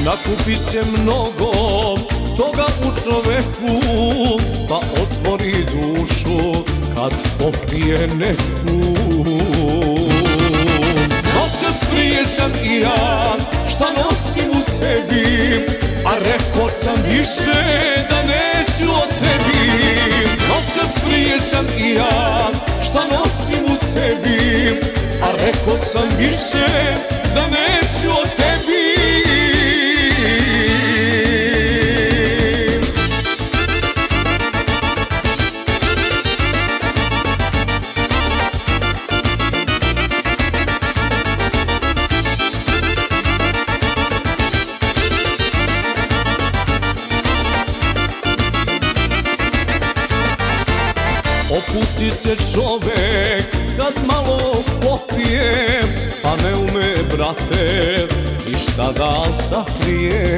Nakupi se mnogo toga u čoveku, pa otvori dušu kad popije neku. Noćas pričam i ja šta nosim u sebi, a rekao sam više da neću od tebi. Noćas pričam i ja šta nosim u sebi, a rekao sam više da neću od tebi. Opusti se čovek kad malo popije, pa ne ume, brate, ništa da sakrije.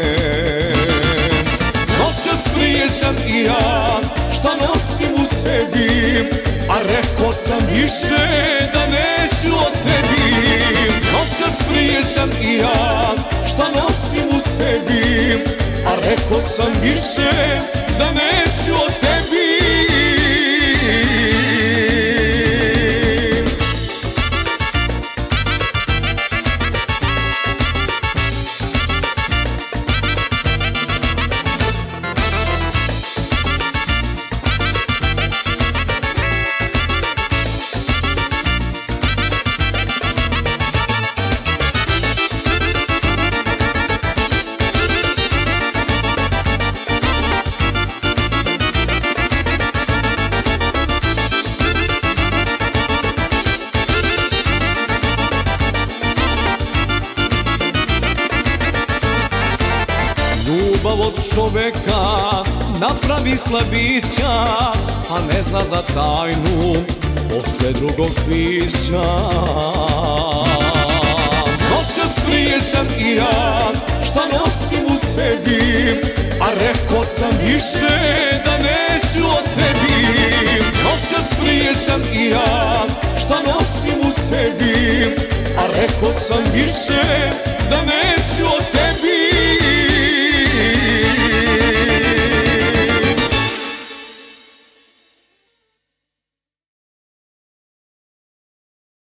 Noćas pričam i ja šta nosim u sebi, a rekao sam više da neću od tebi. Noćas pričam i ja šta nosim u sebi, a rekao sam više da neću od tebi. Ljubav od čoveka napravi slabića, a ne zna za tajnu posle drugog pića. Noćas pričam i ja šta nosim u sebi, a rekao sam više da neću od tebi. Noćas pričam i ja šta nosim u sebi, a rekao sam više da neću od tebi.